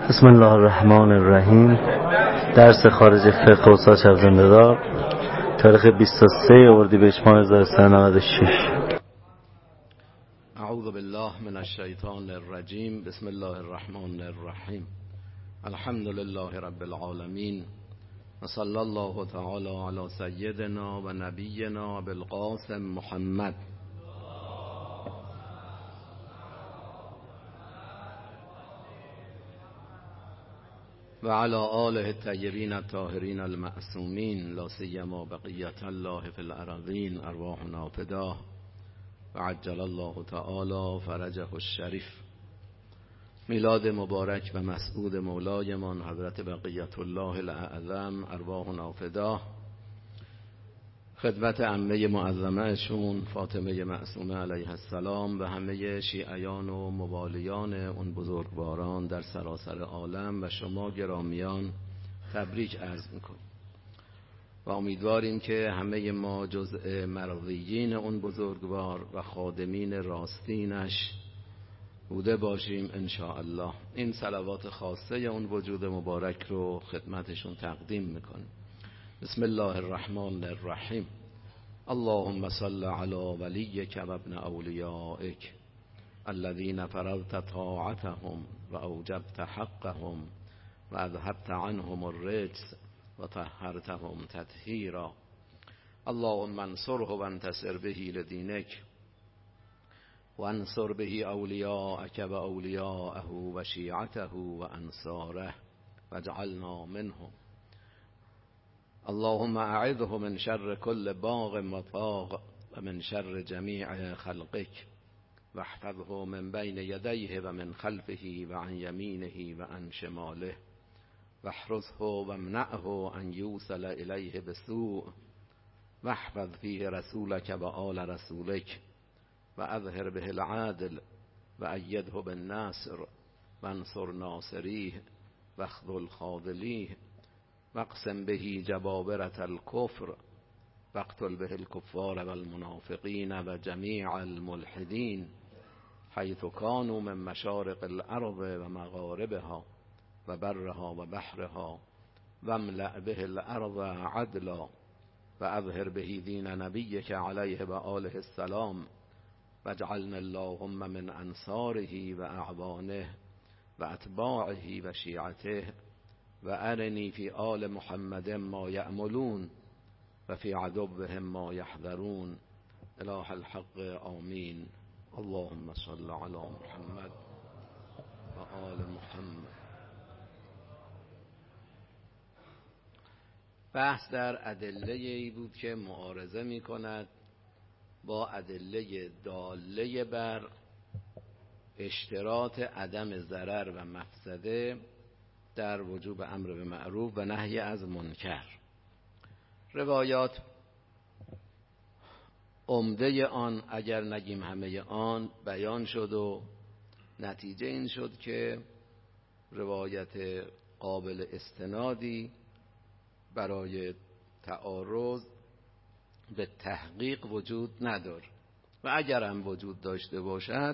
بسم الله الرحمن الرحیم. درس خارج فقه استاد شب زنده‌دار، تاریخ 23 اردیبهشت ماه 1396. اعوذ بالله من الشیطان الرجیم. بسم الله الرحمن الرحیم. الحمد لله رب العالمین و صلی الله تعالی علی سیدنا و نبینا بالقاسم محمد و علی آله الطیبین الطاهرین المعصومین، لا سیما بقیة الله فی الارضین، ارواحنا فداه و عجل الله تعالی فرجه الشریف. میلاد مبارک و مسعود مولایمان حضرت بقیة الله الاعظم، ارواحنا فداه. خدمت عمه معظمهشون فاطمه معصومه علیها السلام و همه شیعیان و موالیان اون بزرگواران در سراسر عالم و شما گرامیان تبریک عرض میکنم و امیدواریم که همه ما جزء مرضیین اون بزرگوار و خادمین راستینش بوده باشیم ان شاء الله. این صلوات خاصه اون وجود مبارک رو خدمتشون تقدیم میکنیم. بسم الله الرحمن الرحیم. اللهم صل علی ولیک و ابن اولیائک الذین فرضت طاعتهم و اوجبت حقهم و اذهبت عنهم الرجس و طهرتهم تطهیرا. اللهم انصره و انتصر به لدینک و انصر به اولیاءک و اولیاءه و شیعته و انصاره واجعلنا منهم. اللهم اعذه من شر كل باغ و طاغ و من شر جمیع خلقک و احفظه من بین یدیه و من خلفه و عن یمینه و عن شماله و احرزه و امنعه ان یوصل الیه بسوء و احفظ فیه رسولک و آل رسولک و اظهر به العدل و ایده بالنصر و انصر ناصریه و اخذل خاذلیه واقسم به جبابرة الكفر واقتل به الكفار والمنافقين و جمیع الملحدین حیث كانوا من مشارق الارض و مغاربها و برها و بحرها واملأ به الارض عدلا و اظهر به دین نبیک علیه و آله السلام واجعلنا اللهم من انصاره و اعوانه و اتباعه و شیعته و ارنی فی آل محمد ما یعملون و فی عدوهم ما یحذرون. اله الحق آمین. اللهم صل علی محمد و آل محمد. بحث در ادله‌ای بود که معارضه می کند با ادله داله بر اشتراط عدم ضرر و مفسده در وجوب امر به معروف و نهی از منکر. روایات عمده آن، اگر نگیم همه آن، بیان شد و نتیجه این شد که روایت قابل استنادی برای تعارض به تحقیق وجود ندارد و اگر هم وجود داشته باشد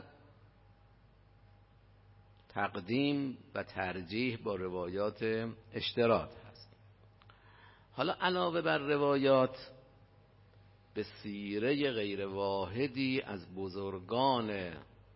تقدیم و ترجیح با روایات اشتراط هست. حالا علاوه بر روایات به سیره غیر واحدی از بزرگان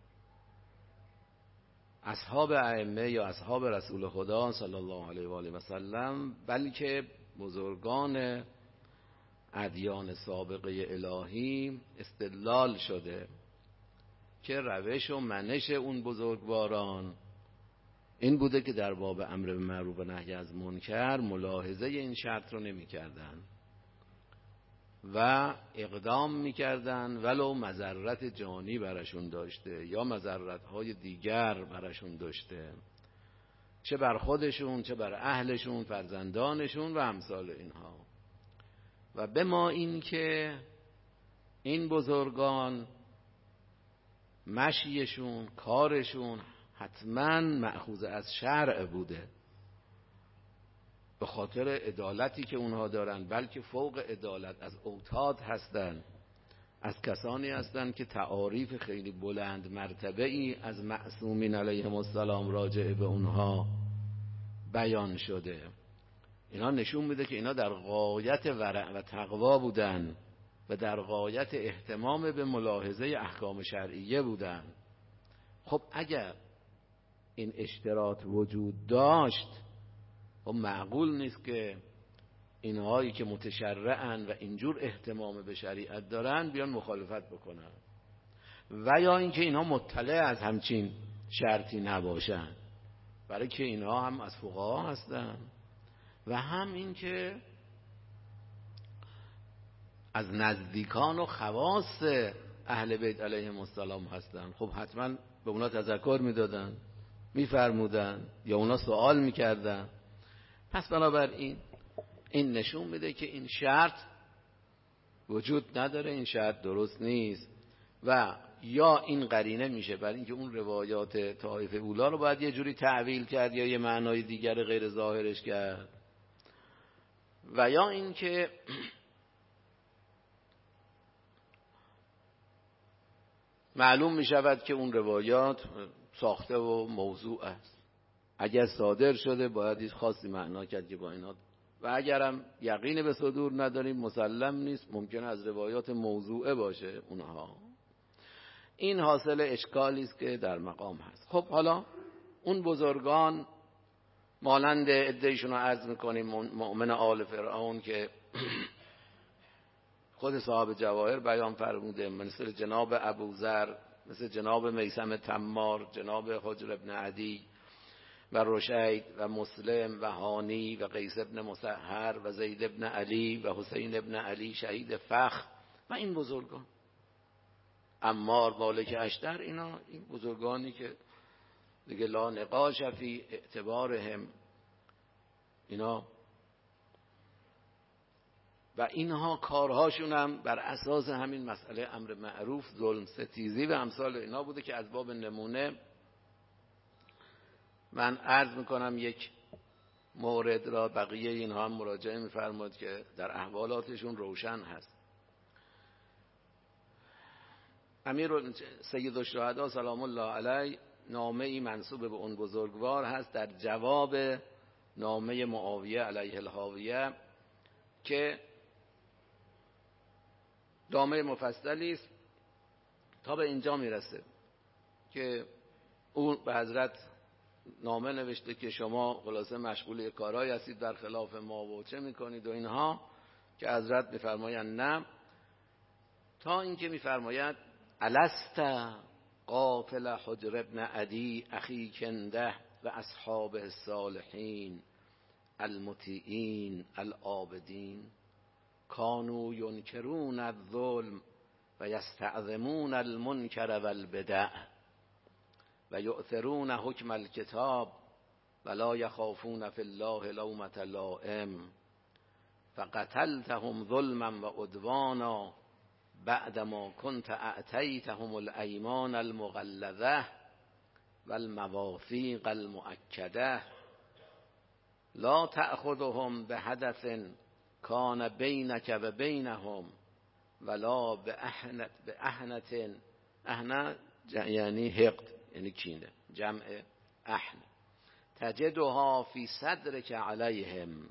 اصحاب ائمه یا اصحاب رسول خدا صلی الله علیه و آله و سلم، بلکه بزرگان ادیان سابقه الهی استدلال شده که روش و منش اون بزرگواران این بوده که در باب امر به معروف و نهی از منکر ملاحظه این شرط رو نمی کردن و اقدام می کردن ولو مضرت جانی برشون داشته یا مضرت های دیگر برشون داشته، چه بر خودشون چه بر اهلشون، فرزندانشون و امثال اینها. و به ما این که این بزرگان مشیشون، کارشون حتما مأخوذ از شرع بوده به خاطر عدالتی که اونها دارن، بلکه فوق عدالت از اوتاد هستن، از کسانی هستن که تعاریف خیلی بلند مرتبه‌ای از معصومین علیهم السلام راجع به اونها بیان شده. اینا نشون میده که اینا در غایت ورع و تقوا بودن و در غایت اهتمام به ملاحظه احکام شرعیه بودن. خب اگر این اشتراط وجود داشت، خب معقول نیست که اینهایی که متشرعن و اینجور اهتمام به شریعت دارن بیان مخالفت بکنن، و یا اینکه اینها مطلع از همچین شرطی نباشن، برای که اینها هم از فقها هستن و هم این که از نزدیکان و خواص اهل بیت علیهم السلام هستن. خب حتما به اونا تذکر میدادن، میفرمودن یا اونا سوال میکردن. پس بنابراین این نشون میده که این شرط وجود نداره، این شرط درست نیست. و یا این قرینه میشه برای اینکه اون روایات طایفه اولا رو باید یه جوری تعویل کرد یا یه معنای دیگر غیر ظاهرش کرد، و یا اینکه معلوم میشود که اون روایات ساخته و موضوع است. اگر صادر شده باید هیچ خاصی معنا کرد که با اینا، و اگرم یقین به صدور نداریم مسلم نیست، ممکنه از روایات موضوعه باشه اونها. این حاصل اشکالی است که در مقام هست. خب حالا اون بزرگان مانند عده‌ایشون رو عرض میکنیم، مؤمن آل فرعون که خود صاحب جواهر بیان فرموده، مثل جناب ابوذر، مثل جناب میثم تمار، جناب حجر ابن عدی و رشید و مسلم و هانی و قیس ابن مسهر و زید ابن علی و حسین ابن علی شهید فخر و این بزرگان، عمار مالک اشتر، اینا این بزرگانی که دیگه لا نقاش فی اعتبارهم، اینا و اینها کارهاشون هم بر اساس همین مسئله امر معروف، ظلم ستیزی و امثال اینا بوده که از باب نمونه من عرض میکنم یک مورد را، بقیه اینها هم مراجعه میفرماد که در احوالاتشون روشن هست. امیر سید الشهدا سلام الله علیه نامه ای منسوب به اون بزرگوار هست در جواب نامه معاویه علیه الحاویه که نامه مفصلی است تا به اینجا میرسه که اون به حضرت نامه نوشته که شما خلاصه مشغول کارهایی هستید در خلاف ما و چه میکنید و اینها، که حضرت میفرمایند نه، تا اینکه میفرماید الست قافل حجر ابن عدی اخی کنده و اصحابه الصالحین المطیعین العابدین کانوا ینکرون الظلم و یستعظمون المنکر والبدع و یؤثرون حکم الکتاب و لا یخافون فی الله لومة لائم فقتلتهم ظلما و عدوانا بعدما كنت اعطیتهم الایمان المغلظه والمواثیق المؤکده لا تأخذهم بحدث کان بینک و بینهم ولا بأحنة، احنه یعنی حقد یعنی کینه، جمع احنه، تجدها فی صدرک علیهم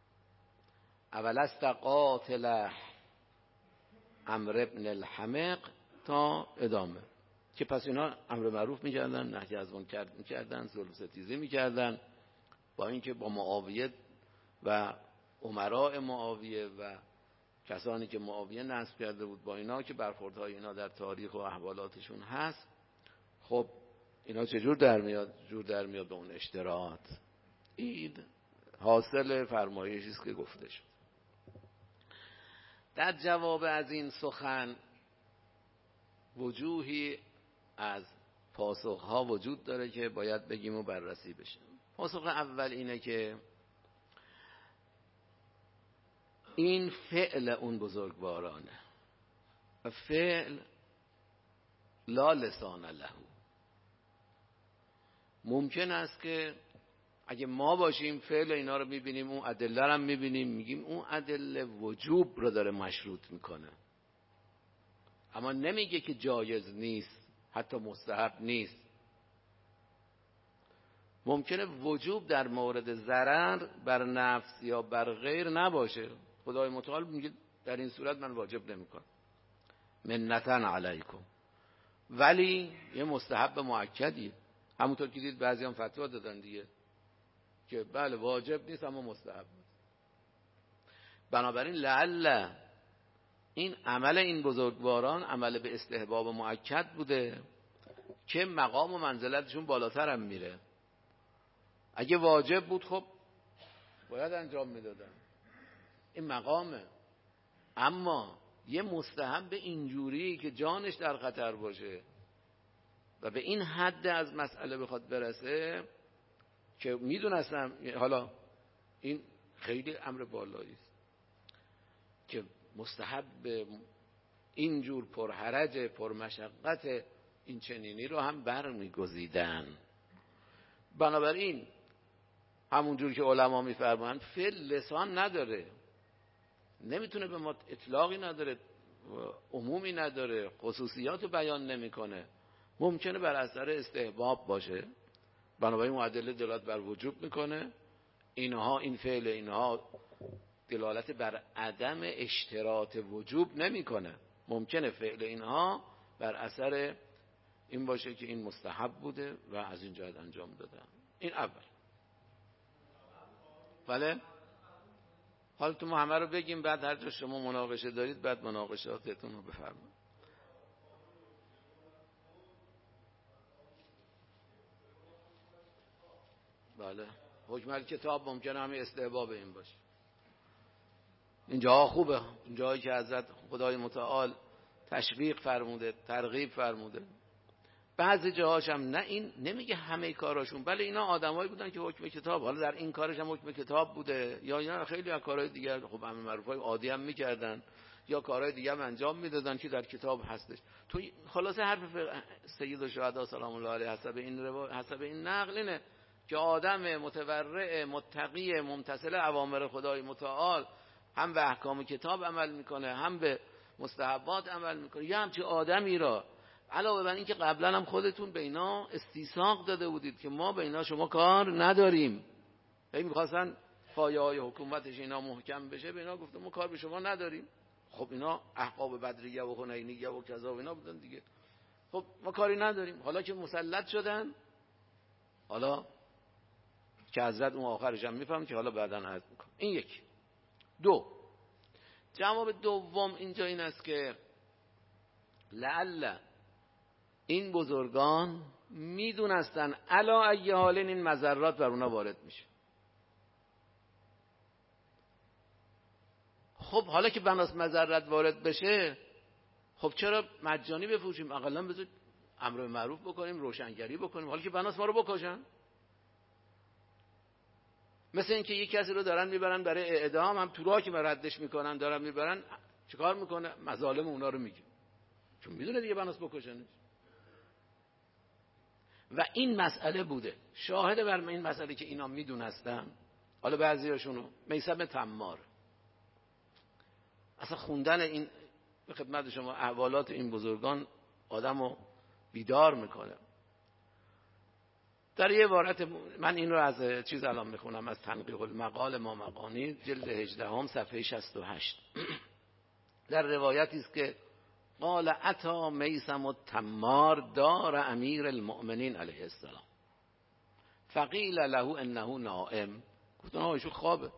اولست قاتل عمرو ابن الحمق تا ادامه، که پس اینا امر معروف میکردن، نهی از منکر میکردن، ظلم ستیزی میکردن، با اینکه با معاویه و امراء معاویه و کسانی که معاویه نصب کرده بود با اینا که برخوردهای اینا در تاریخ و احوالاتشون هست. خب اینا چجور در میاد؟ جور در میاد به اون اشتراط. این حاصل فرمایشی است که گفته شد. در جواب از این سخن وجوهی از پاسخها وجود داره که باید بگیم و بررسی بشه. پاسخ اول اینه که این فعل اون بزرگوارانه و فعل لا لسان له. ممکن است که اگه ما باشیم فعل اینا رو میبینیم، اون ادله رو هم میبینیم، میگیم اون ادله وجوب رو داره مشروط میکنه، اما نمیگه که جایز نیست، حتی مستحب نیست. ممکنه وجوب در مورد ضرر بر نفس یا بر غیر نباشه. خدای متعال میگه در این صورت من واجب نمیکنم، منتن علیکم، ولی یه مستحب مؤکدی. همونطور که دید بعضی هم فتوا دادن دیگه که بله واجب نیست اما مستحب. بنابراین لعل این عمل این بزرگواران عمل به استحباب مؤکد بوده که مقام و منزلتشون بالاتر هم میره. اگه واجب بود خب باید انجام میدادن، این مقامه. اما یه مستحب اینجوری که جانش در خطر باشه و به این حد از مسئله بخواد برسه که میدونستم حالا این خیلی امر بالایی است که مستحب اینجور پرحرج پرمشقت این چنینی رو هم برمیگزیدن. بنابراین همونجور که علما میفرمایند فعل لسان نداره، نمیتونه به ما اطلاقی نداره، عمومی نداره، خصوصیات رو بیان نمیکنه، ممکنه بر اثر استحباب باشه. بنابراین معادله دلالت بر وجوب میکنه. اینها این فعل اینها دلالت بر عدم اشتراط وجوب نمیکنه. ممکنه فعل اینها بر اثر این باشه که این مستحب بوده و از این جهت انجام دادن. این اول. بله حالا تو ما همه رو بگیم، بعد هر جا شما مناقشه دارید بعد مناقشاتتون رو بفرمایید. بله حکم الکتاب ممکنه همه استحباب این باشه. اینجا خوبه، اینجایی که حضرت خدای متعال تشویق فرموده، ترغیب فرموده. بعضی جاهاش هم نه، این نمیگه همه کاراشون، بله اینا آدمایی بودن که حکم کتاب، حالا در این کارش هم حکم کتاب بوده، یا اینا خیلی از کارهای دیگر خب امر معروفای عادی هم میکردن یا کارهای دیگه هم انجام میدادن که در کتاب هستش. تو خلاصه حرف سید الشهدا سلام الله علیه حسب این نقل اینه که آدم متورع متقی ممتثل اوامر خدای متعال هم به احکام کتاب عمل میکنه هم به مستحبات عمل میکنه، یه همچین آدمی را علاوه بر این که قبلا هم خودتون به اینا استیثاق داده بودید که ما به اینا شما کار نداریم، هی میخواستن پایه های حکومتش اینا محکم بشه، به اینا گفتم ما کار به شما نداریم. خب اینا احقاب بدریه و حنینیه و کذا و اینا بودن دیگه، خب ما کاری نداریم. حالا که مسلط شدن، حالا که حضرت اون آخرش هم میفهم که حالا بعداً عرض میکنم. این یک. دو، جواب دوم اینجا این است که لعل این بزرگان میدونستن علا ای حال این مضرات بر اونا وارد میشه. خب حالا که بناس مضرت وارد بشه، خب چرا مجانی بفروشیم؟ اقلا بذار امر معروف بکنیم، روشنگری بکنیم، حالا که بناس ما رو بکشن. مثل این که یک کسی رو دارن میبرن برای اعدام، هم تو راه که ردش میکنن دارن میبرن، چیکار میکنه؟ مظالم اونا رو میگه، چون میدونه دیگه بناس بکشنش. و این مسئله بوده. شاهد بر این مسئله که اینا میدونستن، حالا بعضیاشونو میثم تمار، اصلا خوندن این به خدمت شما احوالات این بزرگان آدمو بیدار میکنه. در یه عبارت، من این رو از چیز الان میخونم، از تنقیح المقال ما مقانی جلد 18 صفحه 68. در روایتی است که قال عطا میثم التمار دار امیر المؤمنین علیه السلام فقیل له انه نائم، گفتن ایشون خوابه.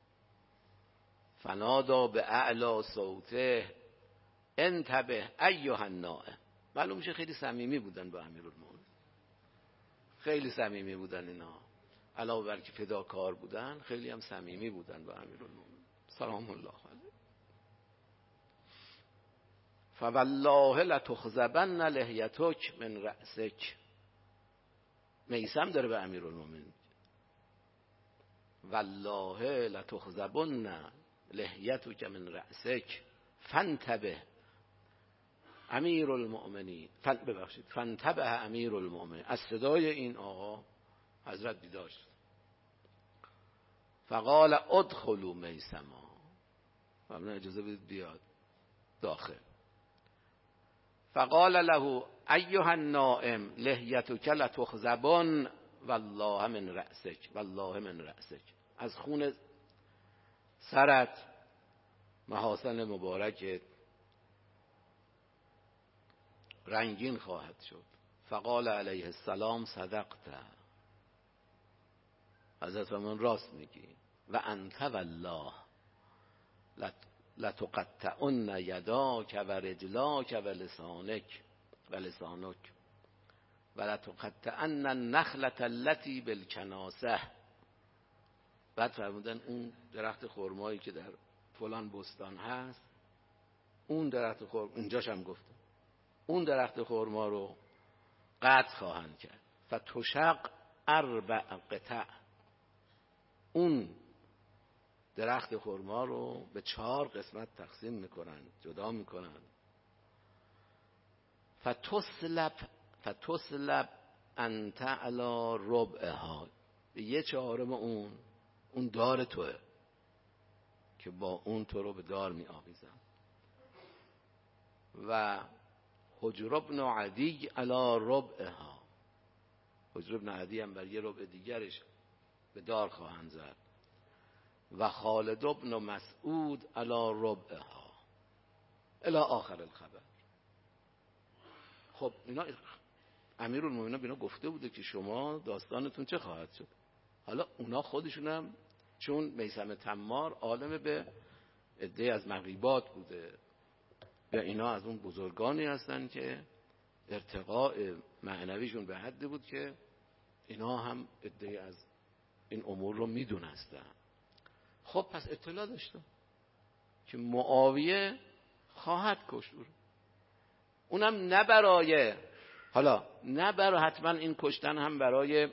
فنادا به اعلی صوته انتبه ایها النائم. معلوم میشه خیلی صمیمی بودن با امیرالمومنین، خیلی صمیمی بودن اینا، علاوه بر که فداکار بودن خیلی هم صمیمی بودن با امیرالمومنین سلام الله علیه. فوالله لتخذبن لحیتک من رأسک. میثم داره به امیرالمومنین، والله لتخذبن لحیتک من رأسک فانتبه امیرالمؤمنین فانتبه امیرالمؤمنین. از صدای این آقا حضرت بیدار شد. فقال ادخلوا میثما، فرمودن اجازه بدید بیاد داخل. فقال له ایها النائم لحیتک لتخذبن والله من رأسک والله من رأسک، از خون سرت محاسن مبارکت رنگین خواهد شد. فقال علیه السلام صدقت، حضرت فرمودند راست میگی. و انت والله لتقطعن یداک و رجلاک و لسانک و لتقطعن النخلة التي بالکناسه. بعد فرمودن اون درخت خرمایی که در فلان بستان هست، اون درخت خرما، اینجاش هم گفتم اون درخت خرما رو قطع خواهند کرد. فتشق 4 قطع، اون درخت خرما رو به 4 قسمت تقسیم میکنن، جدا میکنن. فتسلب انت علی ربعها، به 1/4 اون دار توه که با اون تو رو به دار می آویزم. و حجر بن عدی علی ربعها، حجر بن عدی هم بر 1 ربع دیگرش به دار خواهند زد. و خالد بن مسعود علی ربعها الی آخر الخبر. خب اینا امیرالمومنین اینا گفته بوده که شما داستانتون چه خواهد شد. حالا اونا خودشونم چون میثم تمار عالم به عده از مغیبات بوده و اینا از اون بزرگانی هستن که ارتقاء معنویشون به حدی بود که اینا هم عده از این امور رو میدونستن. خب پس اطلاع داشتم که معاویه خواهد کشت، اونم نه برای حتما این کشتن هم برای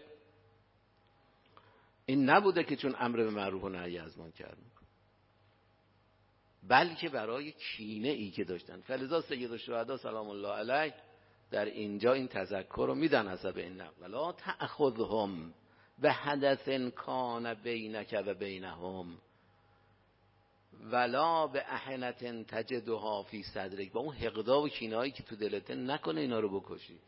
این نبوده که چون امر به معروف و نهی از منکر میکنه، بلکه برای کینه ای که داشتن. فلذا سید الشهدا سلام الله علیه در اینجا این تذکر رو میدن حسب این نقل: لا تأخذهم بحدث کان بینک و بینهم ولا به احنة تجدها فی صدرک. با اون حقدا و کینه‌ای که تو دلته نکنه اینا رو بکشی.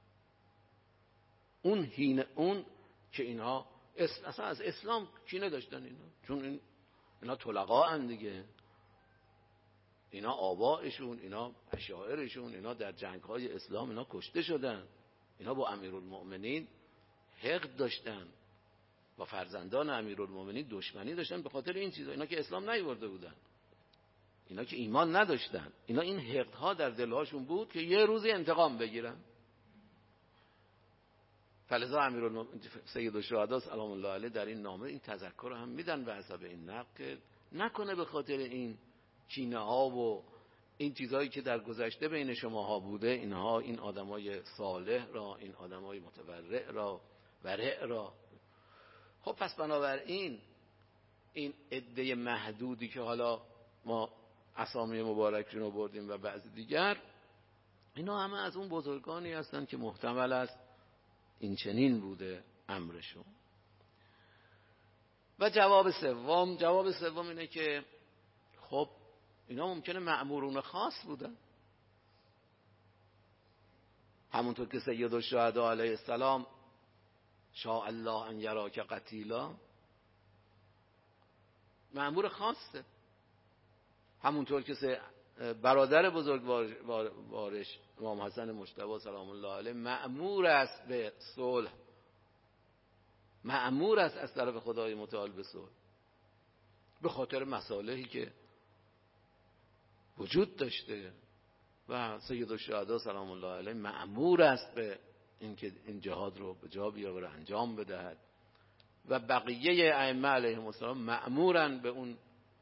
اون که اینها اصلا از اسلام کینه داشتن اینا، چون اینا طلقاء ان دیگه، اینا آبائشون، اینا اشاعرشون، اینا در جنگ‌های اسلام اینا کشته شدن. اینا با امیرالمؤمنین حقد داشتن، با فرزندان امیرالمؤمنین دشمنی داشتن به خاطر این چیزا. اینا که اسلام نیورده بودن، اینا که ایمان نداشتن، اینا این حقدها در دلهاشون بود که یه روزی انتقام بگیرن. فلذا امیرالمؤمنین سید الشهدا سلام الله علیه در این نامه این تذکر هم میدن به حسب این نقل که نکنه به خاطر این کینه ها و این چیزهایی که در گذشته بین شماها بوده، اینها این آدمای صالح را، این آدمای متورع را، ورع را. خب پس بنابراین این عده محدودی که حالا ما اسامی مبارکشون رو بردیم و بعضی دیگر، اینا همه از اون بزرگانی هستن که محتمل است این چنین بوده امرشون. و جواب سوم اینه که خب اینا ممکنه مأمورون خاص بودن، همونطور که سید الشهدا علیه السلام شاء الله ان یراک قتیلا مأمور خاصه، همونطور که برادر بزرگوارش امام حسن مجتبی سلام الله علیه مأمور است به صلح، مأمور است از طرف خدای متعال به صلح به خاطر مصالحی که وجود داشته. و سید الشهدا سلام الله علیه مأمور است به اینکه این جهاد رو به جا بیاوره، انجام بدهد. و بقیه ائمه علیهم السلام مأمورن به اون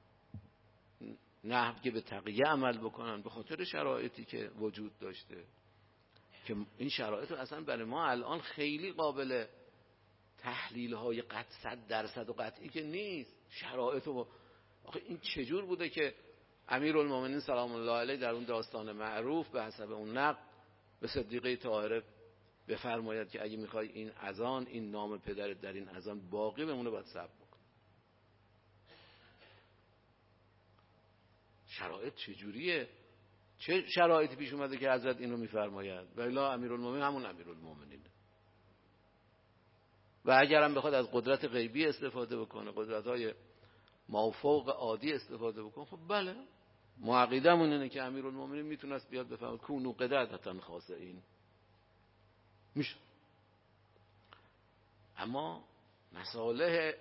نحو که به تقیه عمل بکنن به خاطر شرایطی که وجود داشته، که این شرایط رو اصلا برای ما الان خیلی قابل تحلیل های 100% و قطعی که نیست. شرایط رو آخه این چجور بوده که امیرالمومنین سلام الله علیه در اون داستان معروف به حسب اون نقل به صدیقه طاهره بفرماید که اگه میخوای این اذان، این نام پدرت در این اذان باقی بمونه باید صبر بکن. شرایط چجوریه؟ چه شرایطی پیش اومده که حضرت این رو میفرماید؟ والا امیرالمومنین همون امیرالمومنین. و اگرم بخواد از قدرت غیبی استفاده بکنه، قدرت‌های مافوق عادی استفاده بکنه، خب بله، ما عقیدمون اینه که امیرالمومنین میتونست بیاد بفهمه کونوا قردة خاسئین، میشه. اما مصالح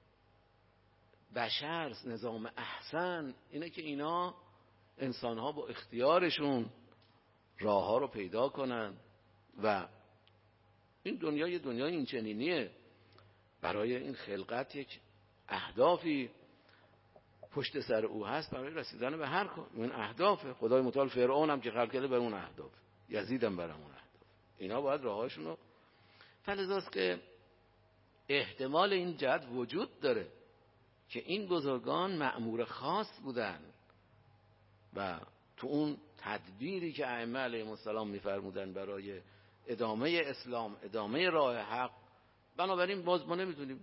بشر، نظام احسن اینه که اینا انسان‌ها با اختیارشون راه ها رو پیدا کنن و این دنیا یه دنیای این چنینیه. برای این خلقت یک اهدافی پشت سر او هست برای رسیدن به هر اون اهداف. خدای متعال فرعون هم که خلق کرده بر اون اهداف، یزید هم بر اون اهداف. اینا باید راهاشون رو، فلذاست که احتمال این جهت وجود داره که این بزرگان مأمور خاص بودن و تو اون تدبیری که ائمه علیهم السلام می‌فرمودن برای ادامه اسلام، ادامه راه حق، بنابراین باز ما نمی‌دونیم.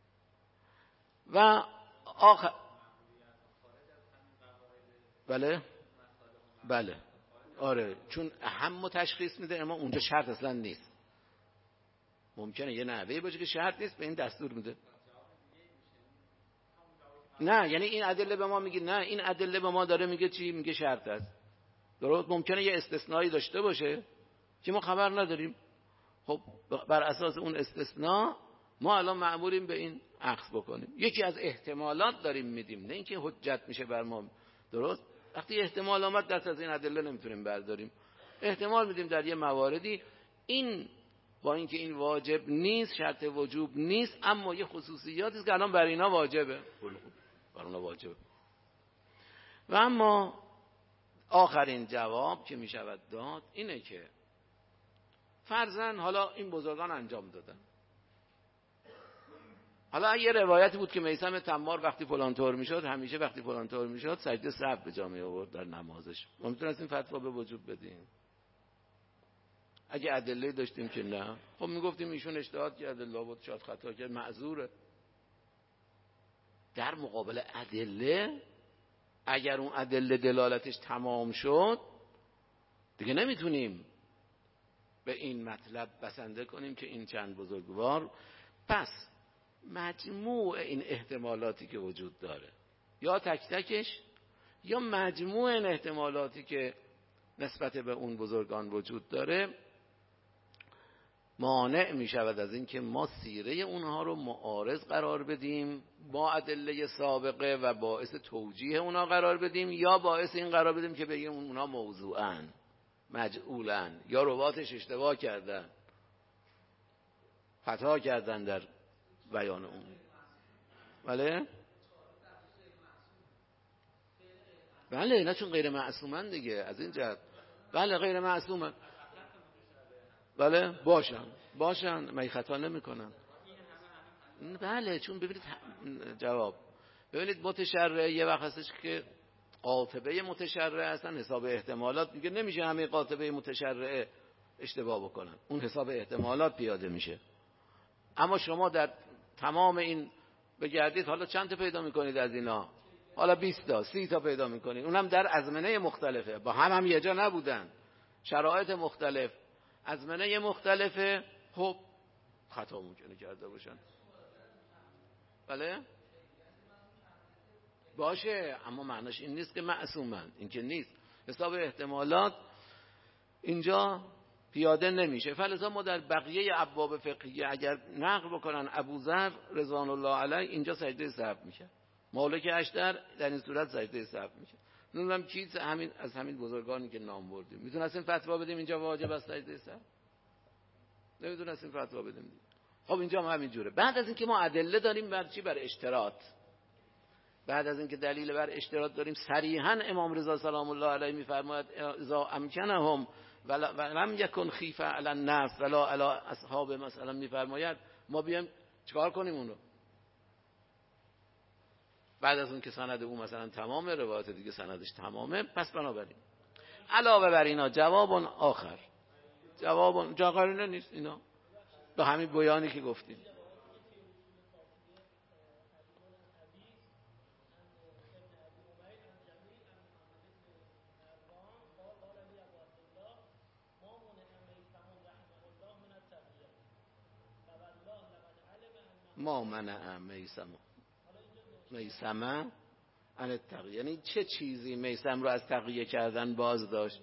و آخر بله آره، چون هم تشخیص میده، اما اونجا شرط اصلا نیست. ممکنه یه نحوهی باشه که شرط نیست، به این دستور میده. نه یعنی این ادله به ما میگه، نه این ادله به ما داره میگه چی؟ میگه شرط است. درست، ممکنه یه استثنایی داشته باشه که ما خبر نداریم. خب بر اساس اون استثناء ما الان مأموریم به این اخذ بکنیم. یکی از احتمالات داریم میدیم، نه اینکه حجت میشه بر ما. درست، وقتی احتمال آمد دست از این ادله نمیتونیم برداریم. احتمال میدیم در یه مواردی این، با اینکه این واجب نیست، شرط وجوب نیست، اما یه خصوصیاتی است که الان بر اینا واجبه، بر اونا واجبه. و اما آخرین جواب که میشود داد اینه که فرضاً حالا این بزرگان انجام دادن. حالا یه روایتی بود که میثم تمار وقتی فلان طور میشد، همیشه وقتی فلان طور میشد سجده سهو به جا می آورد در نمازش. ما میتونستیم فتوا به وجوب بدیم اگه ادله داشتیم که نه، خب میگفتیم ایشون اجتهاد کرده، لابد شاید خطا کرد، معذوره. در مقابل ادله، اگر اون ادله دلالتش تمام شد دیگه نمیتونیم به این مطلب بسنده کنیم که این چند بزرگوار. پس مجموع این احتمالاتی که وجود داره، یا تک تکش یا مجموع این احتمالاتی که نسبت به اون بزرگان وجود داره، مانع می شود از این که ما سیره اونها رو معارض قرار بدیم با ادله سابقه و باعث توجیه اونها قرار بدیم، یا باعث این قرار بدیم که بگیم اونها موضوعن، مجعولن، یا رواتش اشتباه کردن، خطا کردن در بیان اون. بله اینا چون غیر معصومن دیگه، از این جهت بله غیر معصومن. بله باشن می خطا نمی کنن. بله چون ببینید ببینید متشرع یه وقت هستش که قاطبه متشرع هستن، حساب احتمالات میگه نمیشه همه قاطبه متشرع اشتباه بکنن، اون حساب احتمالات پیاده میشه. اما شما در تمام این بگردید، حالا چند تا پیدا میکنید از اینا؟ حالا 20 تا 30 تا پیدا میکنید، اونم در ازمنه مختلفه، با هم یه جا نبودن، شرایط مختلف، ازمنه مختلفه. خب خطا ممکنه کرده باشن. بله باشه، اما معناش این نیست که معصومن، این که نیست. حساب احتمالات اینجا پیاده نمیشه. فلذا ما در بقیه ابواب فقهیه اگر نقل بکنن ابوذر رضوان الله علیه، اینجا سجده سهو میشه. مالک اشتر در این صورت سجده سهو میشه. نمیدونم چیز همین از همین بزرگانی که نام بردیم میتونستیم فتوا بدیم اینجا واجب است سجده سهو؟ نمیتونستیم فتوا بدیم. خب اینجا هم همین جوره. بعد از اینکه ما ادله داریم بر چی؟ بر اشتراط. بعد از اینکه دلیل بر اشتراط داریم، صریحا امام رضا سلام الله علیه میفرماید اذا امکنهم ولم یکن خیفه علی النفس ولا علی اصحاب، مثلا میفرماید ما بیایم چیکار کنیم اونو؟ بعد از اون که سند او مثلا تمامه، روایت دیگه سندش تمامه، پس بنابراین علاوه بر اینا جواب آخر، جواب جاقارینه نیست، اینا به همین بیانی که گفتیم. ما منع میسمه عن التقیه، یعنی چه چیزی میسم رو از تقیه کردن باز داشت؟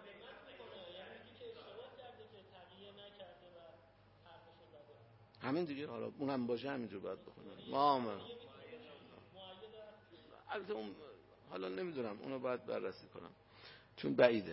همین دیگه. حالا اونم باشه همینجور باید بخونم. ما البته اون حالا نمیدونم، اونو باید بررسی کنم چون بعیده.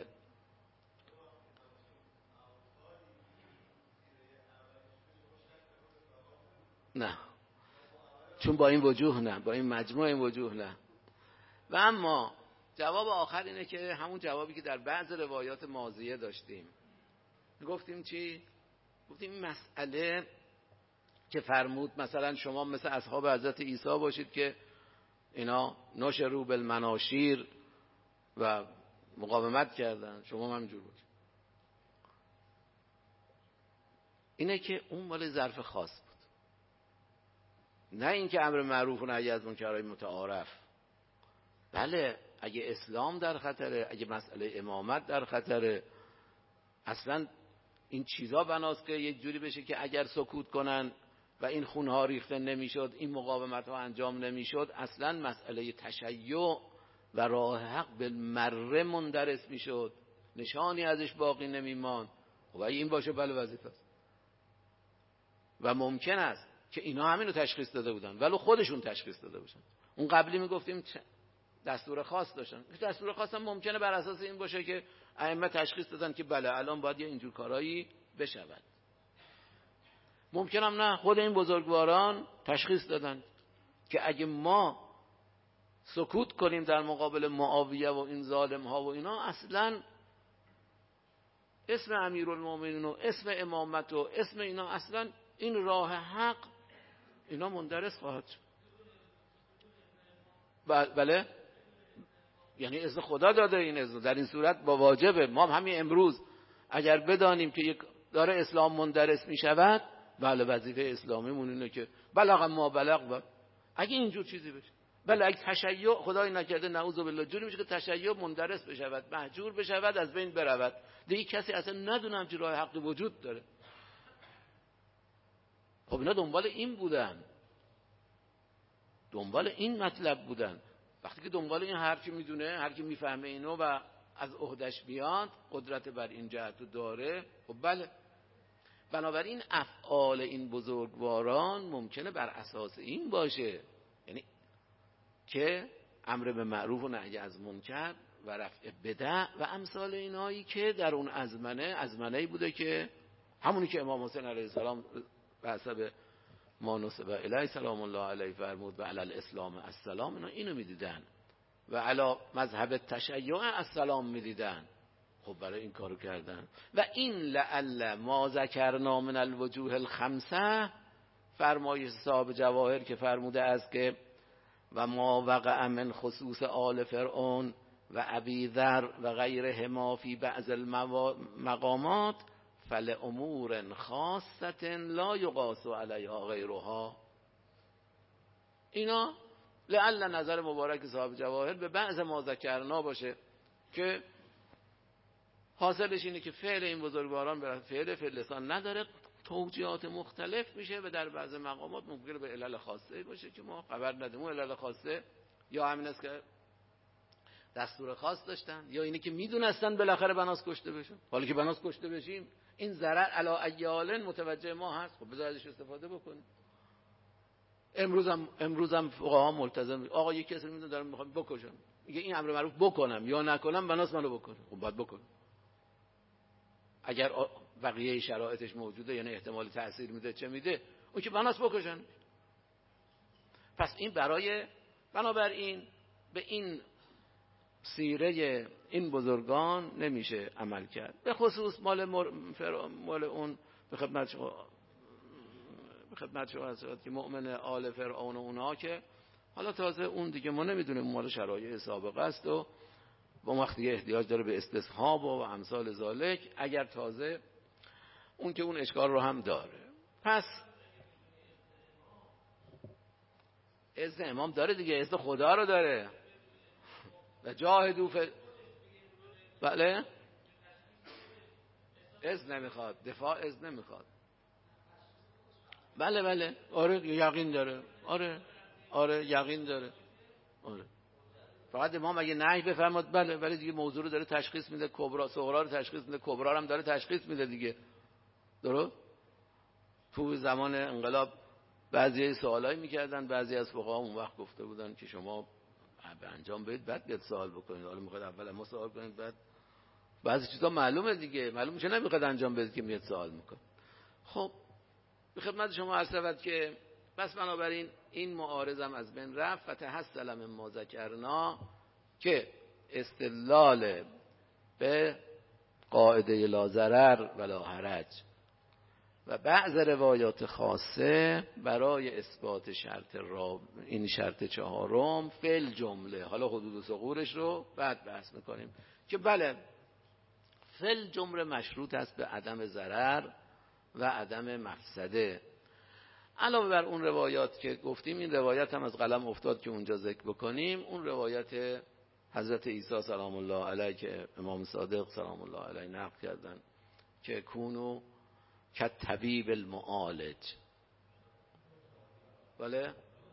نه، چون با این وجوه نه، با این مجموع این وجوه نه. و اما جواب آخر اینه که همون جوابی که در بعض روایات ماضیه داشتیم. گفتیم چی؟ گفتیم این مسئله که فرمود مثلا شما مثل اصحاب حضرت عیسی باشید که اینا نشروا بالمناشیر و مقاومت کردن، شما هم همینجور باشید. اینه که اون مال ظرف خاص بود، نه اینکه امر معروف و نهی از منکرهای متعارف. بله اگه اسلام در خطره، اگه مسئله امامت در خطره، اصلا این چیزا بناست که یک جوری بشه که اگر سکوت کنن و این خونها ریخته نمیشد، این مقاومت ها انجام نمیشد، اصلا مسئله تشیع و راه حق بالمره مندرس میشد، نشانی ازش باقی نمیمان. و این باشه بله وظیفه است و ممکن است که اینا همینو تشخیص داده بودن ولی خودشون تشخیص داده باشن. اون قبلی میگفتیم دستور خاص داشتن، دستور خاص هم ممکنه بر اساس این باشه که ائمه تشخیص دادن که بله الان باید یه اینجور کارایی بشود. ممکن هم نه، خود این بزرگواران تشخیص دادن که اگه ما سکوت کنیم در مقابل معاویه و این ظالم ها و اینا، اصلا اسم امیرالمومنین و اسم امامت و اسم اینا، اصلا این راه حق اینا مندرس خواهد شد. بله یعنی اذن خدا داده این اذن، در این صورت با واجبه. ما همین امروز اگر بدانیم که یک داره اسلام مندرس می شود، بله وظیفه اسلامیمون اینه که بلغ ما بلغ. اگه اینجور چیزی بشه، بله اگه تشیع خدای نکرده نعوذ بالله جوری میشه که تشیع مندرس بشود، محجور بشود، از بین برود، دیگه کسی اصلا ندونم چه راه حقی وجود داره. خب اینا دنبال این بودن، دنبال این مطلب بودن. وقتی که دنبال این هر کی میدونه، هر کی میفهمه اینو و از عهدش بیاد، قدرت بر این جهت داره، خب بله. بنابراین افعال این بزرگواران ممکنه بر اساس این باشه، یعنی که امر به معروف و نهی از منکر و رفع بدع و امثال اینایی که در اون ازمنه‌ای بوده که همونی که امام حسین علیه السلام به حسب ما نسب الیه سلام الله علیه فرمود و علی الاسلام السلام، اینا اینو میدیدن و علی مذهب تشیع السلام میدیدن. خب برای این کارو کردن. و این لعل ما ذکرنا من الوجوه الخمسه، فرمایش صاحب جواهر که فرموده است که و ما وقع من خصوص آل فرعون و ابی ذر و غیرهما فی بعض المقامات فلامور خاصه لا یقاس علیها غیرها. اینا لعل نظر مبارک صاحب جواهر به بعض ما ذکرنا باشه که حاصلش اینه که فعل این بزرگواران به فعل لسان نداره، توجیهات مختلف میشه و در بعض مقامات ممکنه به علل خاصه باشه که ما خبر ندیم. اون علل خاصه یا همین است که دستور خاص داشتن، یا اینه که میدونستن بالاخره بناس کشته بشن. حالا که بناس کشته بشیم این ضرر علی ایال متوجه ما هست، خب بذار ازش استفاده بکنیم. امروزم فقها ملتزم، آقا یک کسی میدونه دارم میخوام بکشم، میگه این امر معروف بکنم یا نکنم بناس منو بکنه، خب باید بکنم. اگر بقیه شرایطش موجوده، یعنی احتمال تأثیر میده، چه میده، اون که بناس بکشن. پس این بنابراین به این سیره این بزرگان نمیشه عمل کرد. به خصوص مال اون به خدمت شما حضرت که مؤمن آل فرعون و اونها، که حالا تازه اون دیگه ما نمیدونیم مال شرایع سابقه است و با وقتی احتیاج داره به استصحاب و امثال ذالک، اگر تازه اون که اون اشکال رو هم داره. پس اذن امام داره دیگه، اذن خدا رو داره و جاهدوا بله اذن نمیخواد، دفاع اذن نمیخواد. بله آره یقین داره، آره یقین داره، آره. فقط امام اگه نهی بفرماد بله، ولی دیگه موضوع رو داره تشخیص میده، کبرا صغرا رو تشخیص میده، کبرا رو هم داره تشخیص میده دیگه. درست؟ تو زمان انقلاب بعضی سوالایی میکردن، بعضی از فقها اون وقت گفته بودن که شما به انجام بدید بعد بیاد سوال بکنید، حالا میخواد اول ما سوال کنید بعد بعضی چیزا معلومه دیگه، معلوم میشه نمیخواد انجام بدید که میاد سوال میکنه. خب به خدمت شما عرض شود که پس بنابراین این معارضم از بین رفت و تحصل من ما ذکرنا که استدلال به قاعده لا ضرر ولا حرج و بعض روایات خاصه برای اثبات این شرط چهارم فل جمله، حالا حدود و ثغورش رو بعد بحث میکنیم که بله فل جمله مشروط است به عدم ضرر و عدم مفسده. علاوه بر اون روایات که گفتیم، این روایت هم از قلم افتاد که اونجا ذکر بکنیم، اون روایت حضرت عیسی سلام الله علیه که امام صادق سلام الله علیه نقل کردن که کونو کالطبیب المعالج، بله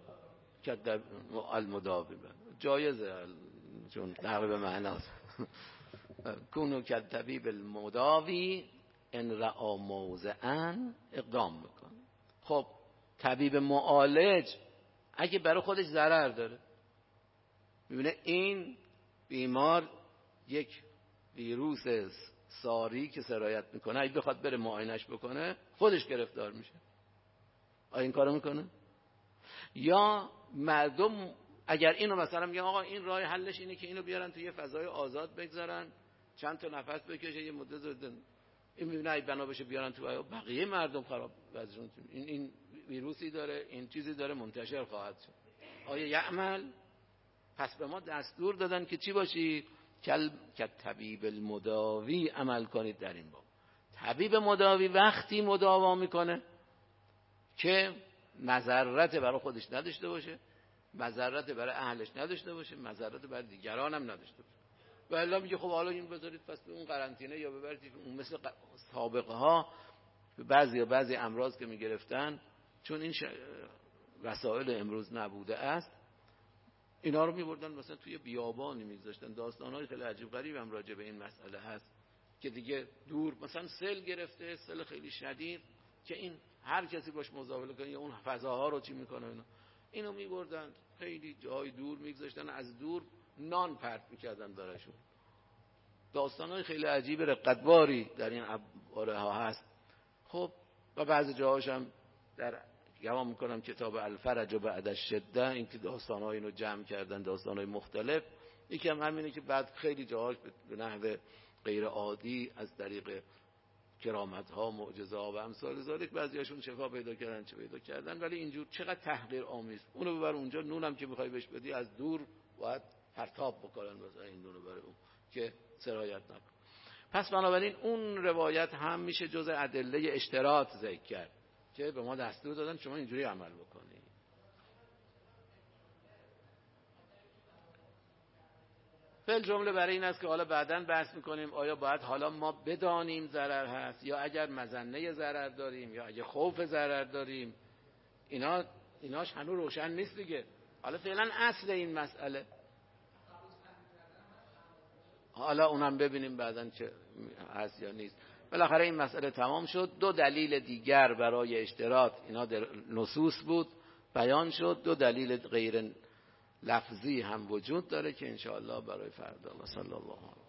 المداوی، جایزه چون نقل به معناست کونو کالطبیب المداوی ان رعا موضعا اقدام میکن. خب طبیب معالج اگه برای خودش ضرر داره، میبینه این بیمار یک ویروس ساری که سرایت میکنه، اگه بخواد بره معاینش بکنه خودش گرفتار میشه، آیا این کارو میکنه؟ یا مردم اگر اینو مثلا میگن آقا این راه حلش اینه که اینو بیارن توی یه فضای آزاد بگذارن چند تا نفس بکشه یه مدت زدن، این میبینه ای بنا بشه بیارن تو بقیه مردم خراب وضعشون، این ویروسی داره، این چیزی داره، منتشر خواهد شد. آیا یعمل؟ پس به ما دستور دادن که چی باشی؟ که طبیب المداوی عمل کنید در این باب. طبیب مداوی وقتی مداوا میکنه که مضرت برای خودش نداشته باشه، مضرت برای اهلش نداشته باشه، مضرت برای دیگران هم نداشته باشه. و الا میگه خب حالا این بذارید پس به اون قرنطینه یا ببرید اون، مثل سابقه ها بعضی امراض که میگرفتن چون این وسایل امروز نبوده است، اینا رو میبردن مثلا توی بیابانی میگذاشتن. داستانهای خیلی عجیب غریب هم راجع به این مسئله هست که دیگه دور مثلا سیل گرفته، سیل خیلی شدید که این هر کسی باش مزاوله کنه یا اون فضاها رو چی میکنه، اینو میبردن خیلی جای دور میگذاشتن، از دور نان پرت میکردن براشون. داستانهای خیلی عجیب رقتباری در این باره ها هست. خب و بعضی جاهاش هم در گمان میکنم کتاب الفرج و بعد الشده این که داستانهای اینو جمع کردن، داستانهای مختلف. یکی هم همینه که بعد خیلی جاهاش به نحو غیر عادی از طریق کرامت ها، معجزه ها و امثال ذالک بعضیاشون شفا پیدا کردن چه پیدا کردن، ولی اینجور چقدر تحقیر آمیز. اونو ببر اونجا، نونم که میخوای بهش بدی از دور باید پرتاب بکنن مثلا این نونو برای اون که سرایت نکن. پس بنابراین اون روایت هم میشه جز ادله اشتراط ذکر کرد که به ما دستور دادن شما اینجوری عمل بکنید. فعل جمله برای این است که حالا بعداً بحث میکنیم آیا باید حالا ما بدانیم ضرر هست یا اگر مظنه ضرر داریم یا اگر خوف ضرر داریم، ایناش هنوز روشن نیست دیگه. حالا فعلا اصل این مسئله، حالا اونم ببینیم بعداً چه هست یا نیست. بالاخره این مسئله تمام شد. دو دلیل دیگر برای اشتراط اینا در نصوص بود بیان شد، دو دلیل غیر لفظی هم وجود داره که انشاءالله برای فردا. صلی الله علیه